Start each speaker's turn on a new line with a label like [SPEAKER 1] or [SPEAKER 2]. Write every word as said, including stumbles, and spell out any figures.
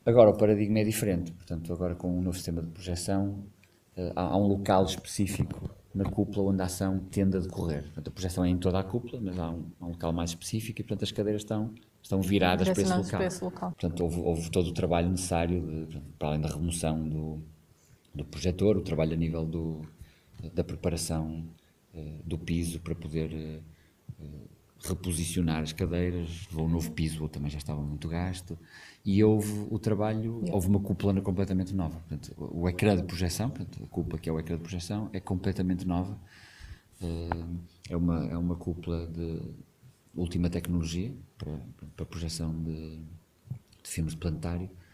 [SPEAKER 1] Agora o paradigma é diferente, portanto, agora com um novo sistema de projeção, eh, há, há um local específico na cúpula onde a ação tende a decorrer. Portanto, a projeção é em toda a cúpula, mas há um, há um local mais específico e, portanto, as cadeiras estão, estão viradas para esse
[SPEAKER 2] Direcionados para
[SPEAKER 1] local.
[SPEAKER 2] esse local.
[SPEAKER 1] Portanto, houve, houve todo o trabalho necessário, de, para além da remoção do, do projetor, o trabalho a nível do, da preparação eh, do piso para poder eh, eh, reposicionar as cadeiras, levou um novo piso, ou também já estava muito gasto, e houve o trabalho,
[SPEAKER 2] Yeah.
[SPEAKER 1] houve uma cúpula completamente nova. Portanto, o ecrã de projeção, portanto, a cúpula que é o ecrã de projeção, é completamente nova. Eh, É uma, é uma cúpula de última tecnologia para, para projeção de, de filmes de planetário.